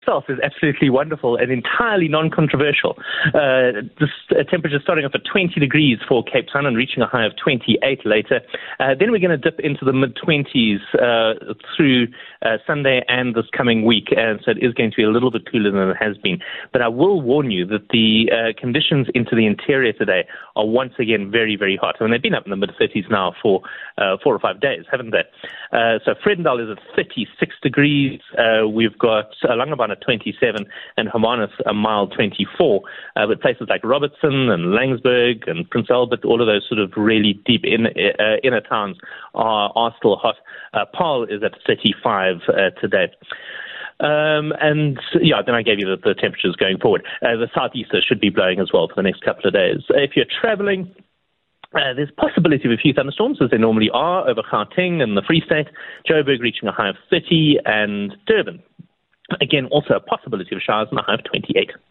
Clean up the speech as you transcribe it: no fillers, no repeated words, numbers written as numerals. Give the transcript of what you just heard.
itself is absolutely wonderful and entirely non-controversial. This temperature starting off at 20 degrees for Cape Town and reaching a high of 28 later. Then we're going to dip into the mid-20s through Sunday and this coming week, and so it is going to be a little bit cooler than it has been. But I will warn you that the conditions into the interior today are once again very, very hot. I mean, they've been up in the mid-30s now for 4 or 5 days, haven't they? So Vredendal is at 36 degrees. We've got Langebaan at 27 and Hermanus a mild 24. But places like Robertson and Langsburg and Prince Albert, all of those sort of really deep inner towns are still hot. Paarl is at 35 today. And then I gave you the temperatures going forward. The southeaster should be blowing as well for the next couple of days. If you're traveling, there's possibility of a few thunderstorms, as there normally are, over Gauteng and the Free State. Joburg reaching a high of 30, and Durban, again, also a possibility of showers and a high of 28.